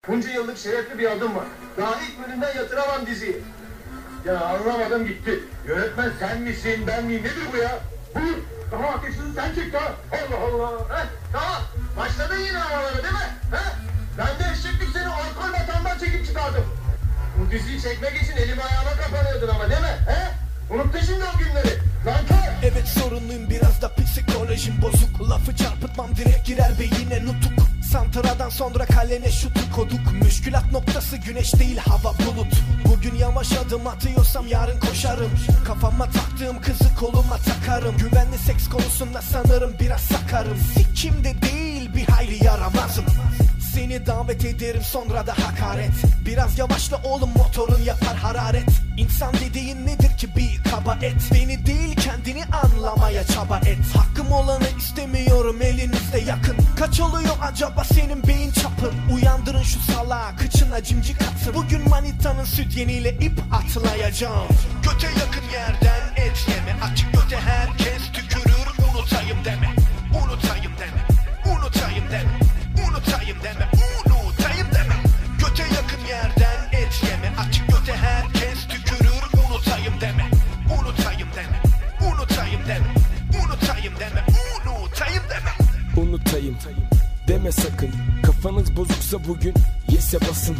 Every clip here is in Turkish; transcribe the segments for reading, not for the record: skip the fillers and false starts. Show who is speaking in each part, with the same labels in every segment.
Speaker 1: Bunca yıllık şerefli bir adım var. Daha ilk bölümden yatıramam diziyi. Ya anlamadım gitti. Yönetmen sen misin, ben miyim? Nedir bu ya? Buyur. Daha ateşini sen çek daha. Allah Allah. Tamam. Başladın yine havalara değil mi? Ben de eşeklik seni alkol vatandan çekip çıkardım. Bu diziyi çekmek için elimi ayağıma kapanıyordun ama değil mi? Unuttun şimdi o günleri. Nankör.
Speaker 2: Evet sorunluyum, biraz da psikolojim bozuk. Lafı çarpıtmam direkt girer beyine nutuk. Santradan sonra kalene şutu koduk. Müşkülat noktası güneş değil hava bulut. Bugün yavaş adım atıyorsam yarın koşarım. Kafama taktığım kızı koluma takarım. Güvenli seks konusunda sanırım biraz sakarım. Sikimde değil bir hayli yaramazım. Seni davet ederim sonra da hakaret. Biraz yavaşla oğlum, motorun yapar hararet. İnsan dediğin nedir ki bir kaba et? Beni değil kendini anlamaya çaba et. Hakkım olanı istemiyorum, elinizde yakın. Kaç oluyor acaba senin beyin çapın? Uyandırın şu salağı, kıçına cimcik atsın. Bugün manitanın sütyeniyle ip atlayacağım. Göte yakın yerden et yeme. Açık göte herkes tükürür, unutayım deme. Unutayım deme. Unutayım deme. Unutayım deme, unutayım deme. Göte yakın yerden et yeme. Açık göte herkes tükürür, unutayım deme. Unutayım deme, unutayım deme. Unutayım deme, unutayım deme.
Speaker 3: Unutayım deme sakın. Kafanız bozuksa bugün yes'e basın.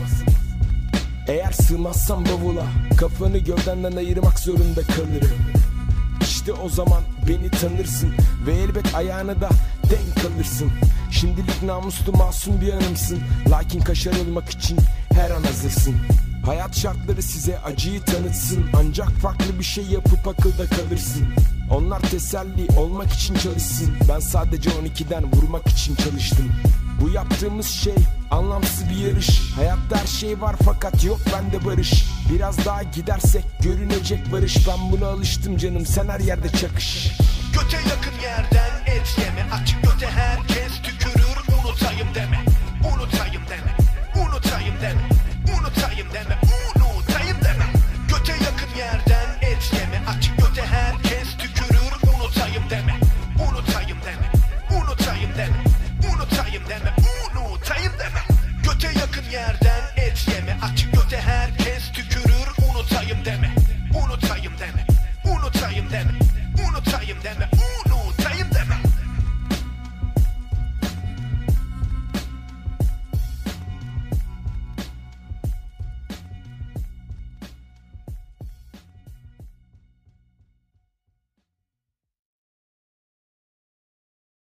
Speaker 3: Eğer sığmazsam bavula, kafanı gövdenden ayırmak zorunda kalırım. İşte o zaman beni tanırsın ve elbet ayağına da denk alırsın. Şimdilik namuslu masum bir hanımsın, lakin kaşar olmak için her an hazırsın. Hayat şartları size acıyı tanıtsın, ancak farklı bir şey yapıp akılda kalırsın. Onlar teselli olmak için çalışsın, ben sadece 12'den vurmak için çalıştım. Bu yaptığımız şey anlamsız bir yarış. Hayatta her şey var fakat yok bende barış. Biraz daha gidersek görünecek barış. Ben buna alıştım canım, sen her yerde çakış.
Speaker 2: Göte yakın yerden et yeme. Açık göte her